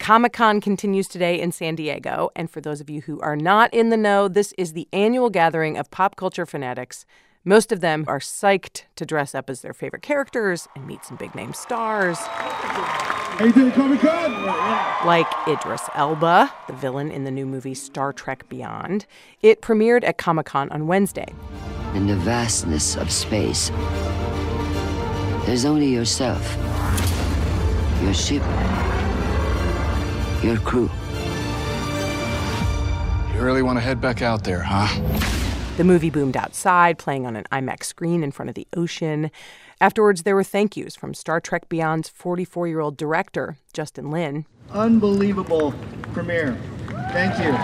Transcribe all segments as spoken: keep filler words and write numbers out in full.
Comic-Con continues today in San Diego. And for those of you who are not in the know, this is the annual gathering of pop culture fanatics. Most of them are psyched to dress up as their favorite characters and meet some big-name stars. How you doing, Comic-Con? Like Idris Elba, the villain in the new movie Star Trek Beyond. It premiered at Comic-Con on Wednesday. In the vastness of space, there's only yourself, your ship, your crew. You really want to head back out there, huh? The movie boomed outside, playing on an IMAX screen in front of the ocean. Afterwards, there were thank yous from Star Trek Beyond's forty-four-year-old director, Justin Lin. Unbelievable premiere. Thank you.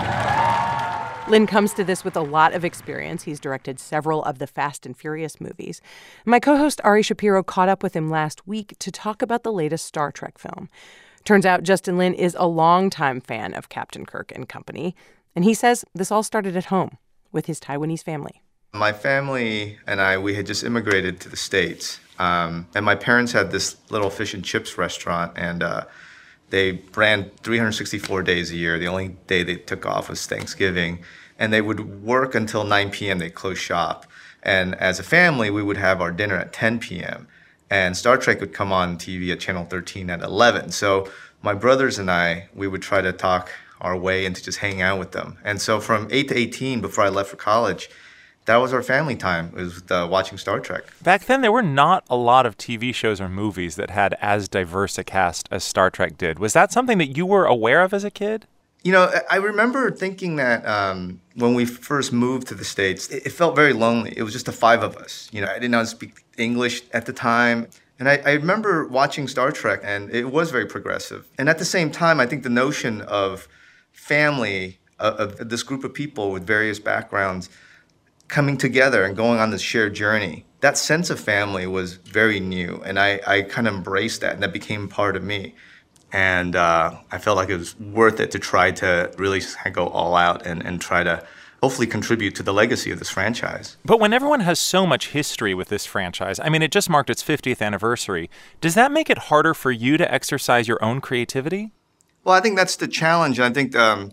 Lin comes to this with a lot of experience. He's directed several of the Fast and Furious movies. My co-host Ari Shapiro caught up with him last week to talk about the latest Star Trek film. Turns out Justin Lin is a longtime fan of Captain Kirk and company, and he says this all started at home with his Taiwanese family. My family and I, we had just immigrated to the States. Um, and my parents had this little fish and chips restaurant, and uh, they ran three hundred sixty-four days a year. The only day they took off was Thanksgiving. And they would work until nine p.m. They'd close shop. And as a family, we would have our dinner at ten p.m. And Star Trek would come on T V at Channel thirteen at eleven. So my brothers and I, we would try to talk our way into just hanging out with them. And so from eight to eighteen, before I left for college, that was our family time, it was uh, watching Star Trek. Back then, there were not a lot of T V shows or movies that had as diverse a cast as Star Trek did. Was that something that you were aware of as a kid? You know, I remember thinking that um, when we first moved to the States, it, it felt very lonely. It was just the five of us. You know, I didn't know how to speak English at the time. And I, I remember watching Star Trek, and it was very progressive. And at the same time, I think the notion of family, of, of this group of people with various backgrounds, coming together and going on this shared journey, that sense of family was very new, and I, I kind of embraced that, and that became part of me. And uh, I felt like it was worth it to try to really go all out and, and try to hopefully contribute to the legacy of this franchise. But when everyone has so much history with this franchise, I mean, it just marked its fiftieth anniversary, does that make it harder for you to exercise your own creativity? Well, I think that's the challenge. I think um,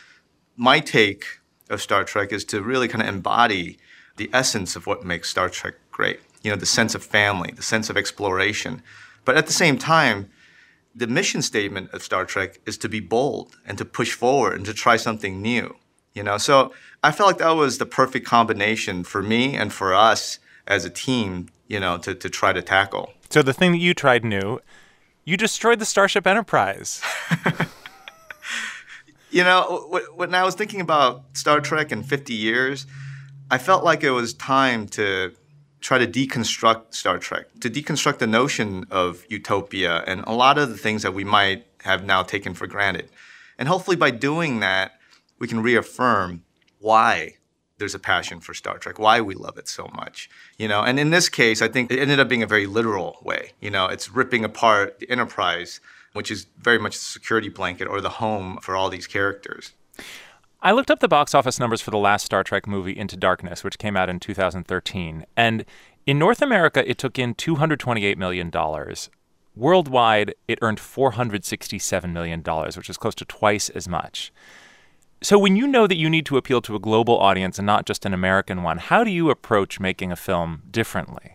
my take of Star Trek is to really kind of embody the essence of what makes Star Trek great. You know, the sense of family, the sense of exploration. But at the same time, the mission statement of Star Trek is to be bold and to push forward and to try something new. You know, so I felt like that was the perfect combination for me and for us as a team, you know, to, to try to tackle. So the thing that you tried new, you destroyed the Starship Enterprise. You know, when I was thinking about Star Trek in fifty years, I felt like it was time to try to deconstruct Star Trek, to deconstruct the notion of utopia and a lot of the things that we might have now taken for granted. And hopefully by doing that, we can reaffirm why there's a passion for Star Trek, why we love it so much. You know, and in this case, I think it ended up being a very literal way. You know, it's ripping apart the Enterprise, which is very much the security blanket or the home for all these characters. I looked up the box office numbers for the last Star Trek movie, Into Darkness, which came out in two thousand thirteen. And in North America, it took in two hundred twenty-eight million dollars. Worldwide, it earned four hundred sixty-seven million dollars, which is close to twice as much. So when you know that you need to appeal to a global audience and not just an American one, how do you approach making a film differently?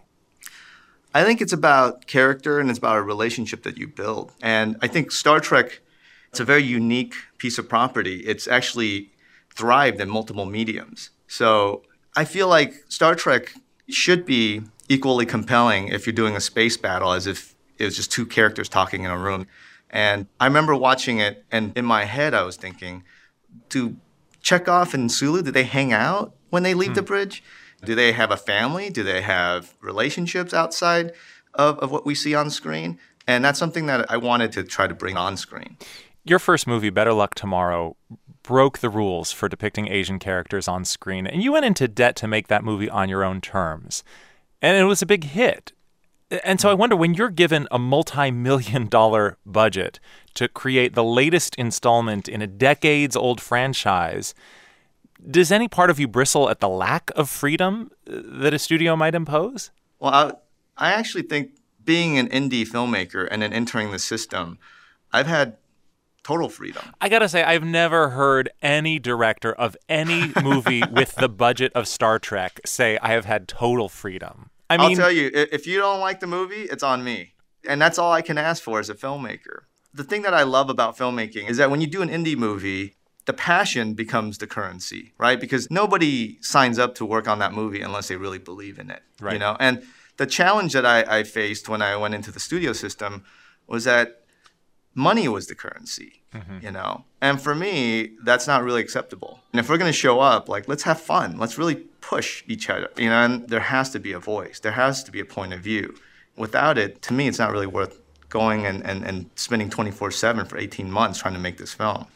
I think it's about character and it's about a relationship that you build. And I think Star Trek, it's a very unique piece of property. It's actually thrived in multiple mediums. So I feel like Star Trek should be equally compelling if you're doing a space battle as if it was just two characters talking in a room. And I remember watching it, and in my head I was thinking, do Chekhov and Sulu, do they hang out when they leave hmm. the bridge? Do they have a family? Do they have relationships outside of, of what we see on screen? And that's something that I wanted to try to bring on screen. Your first movie, Better Luck Tomorrow, broke the rules for depicting Asian characters on screen, and you went into debt to make that movie on your own terms. And it was a big hit. And so I wonder, when you're given a multi-million dollar budget to create the latest installment in a decades-old franchise, does any part of you bristle at the lack of freedom that a studio might impose? Well, I, I actually think being an indie filmmaker and then entering the system, I've had total freedom. I gotta say, I've never heard any director of any movie with the budget of Star Trek say, I have had total freedom. I mean, I'll tell you, if you don't like the movie, it's on me. And that's all I can ask for as a filmmaker. The thing that I love about filmmaking is that when you do an indie movie, the passion becomes the currency, right? Because nobody signs up to work on that movie unless they really believe in it, right. you know? And the challenge that I, I faced when I went into the studio system was that money was the currency, mm-hmm. you know? And for me, that's not really acceptable. And if we're going to show up, like, let's have fun. Let's really push each other, you know? And there has to be a voice. There has to be a point of view. Without it, to me, it's not really worth going and, and, and spending twenty-four seven for eighteen months trying to make this film.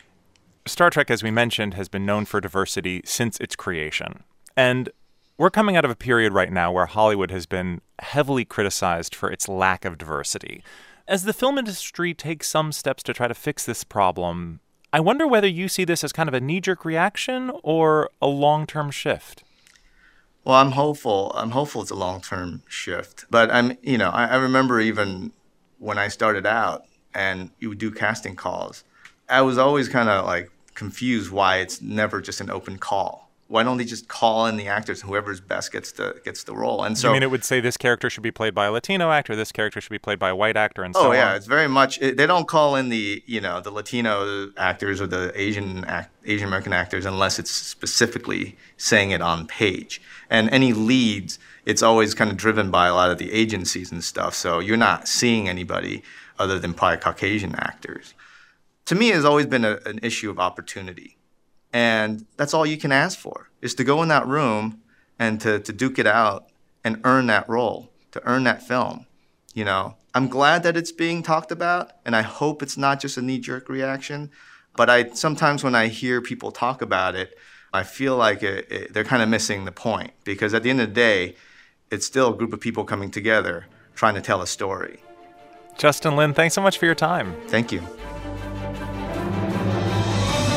Star Trek, as we mentioned, has been known for diversity since its creation. And we're coming out of a period right now where Hollywood has been heavily criticized for its lack of diversity. As the film industry takes some steps to try to fix this problem, I wonder whether you see this as kind of a knee-jerk reaction or a long-term shift. Well, I'm hopeful. I'm hopeful it's a long-term shift. But I'm, you know, I, I remember even when I started out and you would do casting calls, I was always kind of like confused why it's never just an open call. Why don't they just call in the actors and whoever's best gets the gets the role? And so, you mean it would say this character should be played by a Latino actor, this character should be played by a white actor, and so on? Oh yeah, it's very much. It, they don't call in the you know the Latino actors or the Asian act, Asian American actors unless it's specifically saying it on page. And any leads, it's always kind of driven by a lot of the agencies and stuff. So you're not seeing anybody other than probably Caucasian actors. To me, it's always been a, an issue of opportunity. And that's all you can ask for, is to go in that room and to, to duke it out and earn that role, to earn that film. You know, I'm glad that it's being talked about, and I hope it's not just a knee-jerk reaction. But I sometimes when I hear people talk about it, I feel like it, it, they're kind of missing the point. Because at the end of the day, it's still a group of people coming together trying to tell a story. Justin Lin, thanks so much for your time. Thank you.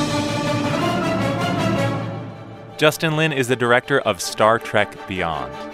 Justin Lin is the director of Star Trek Beyond.